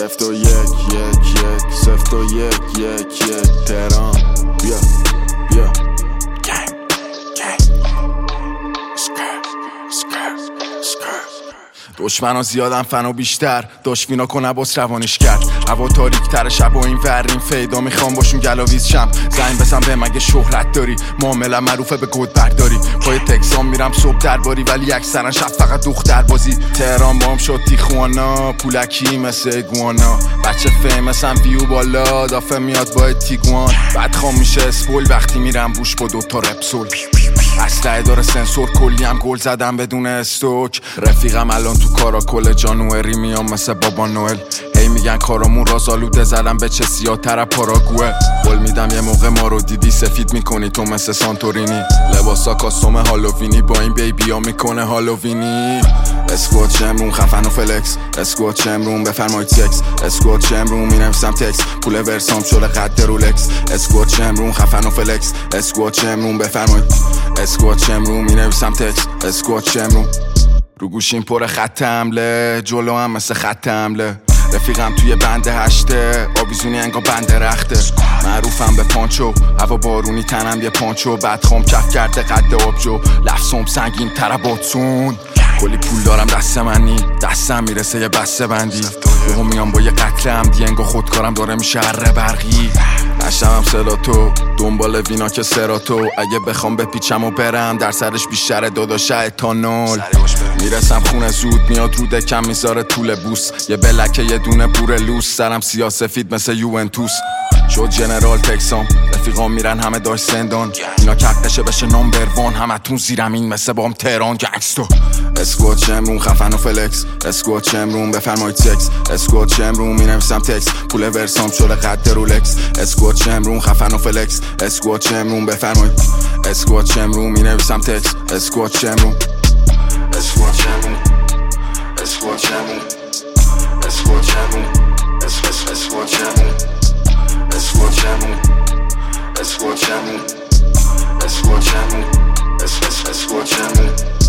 سفت و یک سفت و یک تهران بیا دشمنا زیادن فنا بیشتر دشوینا کنه باس روانش کرد هوا تاریک تر شب و این ورین فیدا میخوام باشون گلاویز شم زنگ بزن به مگه شهرت داری معامله معروفه به گود برداری پای تکسام میرم صبح درباری ولی اکثرا شب فقط دختر بازی تهران بام شد تیخوانا پولکی مثل اگوانا بچه فیمسم ویو بالا دافه میاد با تیگوان بعد خام میشه اسپول وقتی میرم روش با دوتا رپسول اسلحه داره سنسور کلی هم گل زدم بدون استوک رفیقم الان تو کاراکل جانوئری میام مثل بابا نوئل هی میگن کارامون رازآلوده زدم به چه سیاتر پاراگوه قول میدم یه موقع ما رو دیدی سفید میکنی تو مثل سانتورینی لباسا کاستوم هالووینی با این بیبی ها میکنه هالووینی اسکوات شمرون خفن و فلکس اسکوات شمرون بفرمایید سکس اسکوات شمرون مینویسم تکس پول ورسام شده قد رولکس اسکوات شمرون خفن و فلکس اسکوات شمرون بفرمایید اسکوات شمرون مینویسم تکس اسکوات شمرون رو گوشیم پر خط حمله جلو هم مثل خط حمله رفیقم توی بند هشته آویزونی انگا بند رخته معروفم به پانچو هوا بارونی تنم یه پانچو بعد خام کف کرده قد آبجو لفظم سنگین تراباتون کلی پول دارم دست منی دستم میرسه یه بسته بندی یهو میام با یه قتل عمدی انگا خودکارم داره میشه اره برقی نشتم سلاتو دنبال وینا که سراتو اگه بخوام بپیچم و برم در سرش بیشتره داداشه اتانول میرسم خونه زود میاد رو دکم میذاره طول بوس یه بلکه یه دونه پور لوس سرم سیاسفید مثل یوونتوس شد جنرال تکسام رفیقام میرن همه داشت زندان اینا کقشه بشه نامبر وان همه تون زیرمین مثل بام تهران گنگستو اسکوات شمرون خفن و فلکس اسکوات شمرون بفرمایید سکس اسکوات شمرون مینویسم تکس پول ورسام شده قد رولکس اسکوات شمرون خفن و فلکس اسکوات شمرون بفرمایید اسکوات شمرون مینویسم تکس اسکوات شمرون اسکوات شمرون اسکوات شمرون اسکوات شمرون اسکوات شمرون اسکوات شمرون اسکوات شمرون اسکوات شمرون اسکوات شمرون